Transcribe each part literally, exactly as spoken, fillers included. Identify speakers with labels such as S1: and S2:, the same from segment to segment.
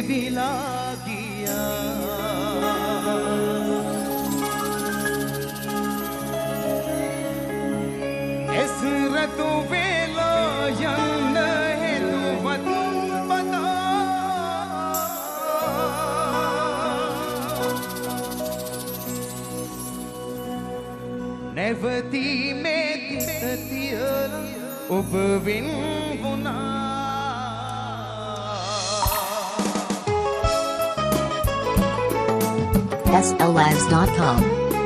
S1: ගෙවිලා ගියා එසරතු වෙලා යන්න හේතුවත් පතා නැවතීමේ තිත තියලා ඔබ වෙන් වුණා
S2: S L lives dot com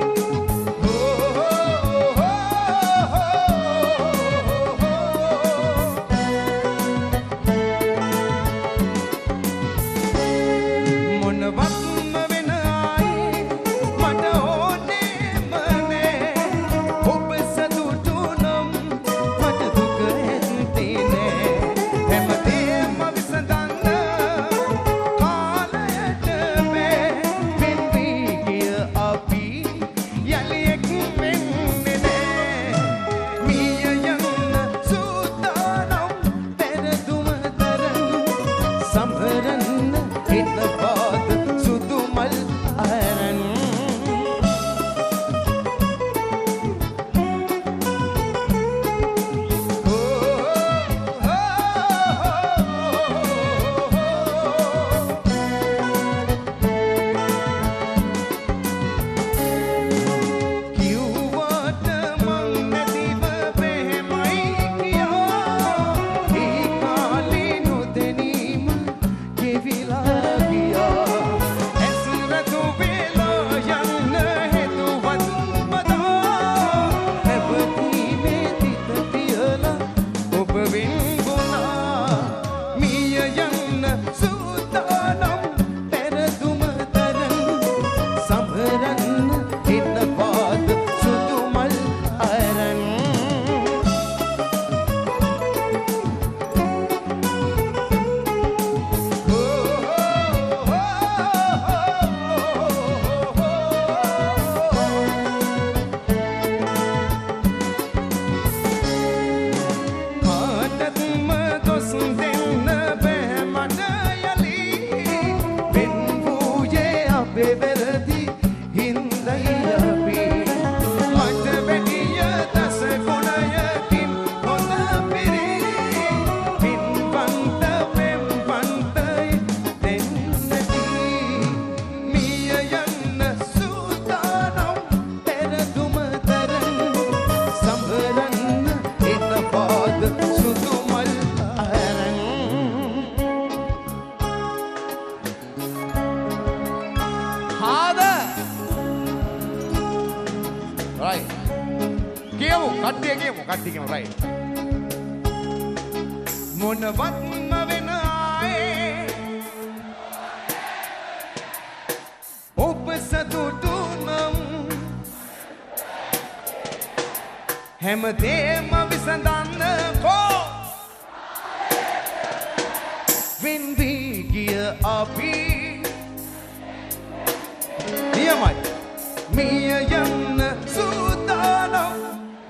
S1: හැමදේම විසඳන්න කෝ වින්වි ගිය අපි නියමයි මිය යන්න සූදානම්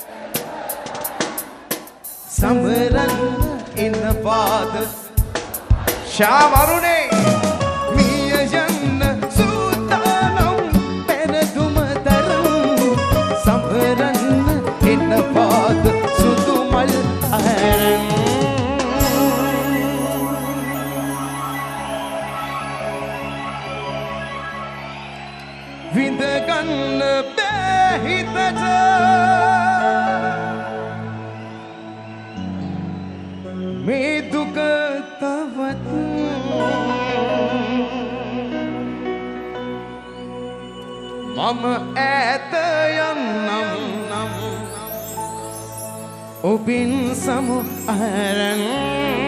S1: සමරන්න ඉන්නවාද ශාවරුනේ මිය යන්න සූදානම් පෙරදුම තරම් සමරන්න ඉන්නවාද සුදු මල් අරන් විඳ ගන්න බෑ හිතට මේ දුක තවත් මම ඈත යන්නම් ඔබින් සමු අරන්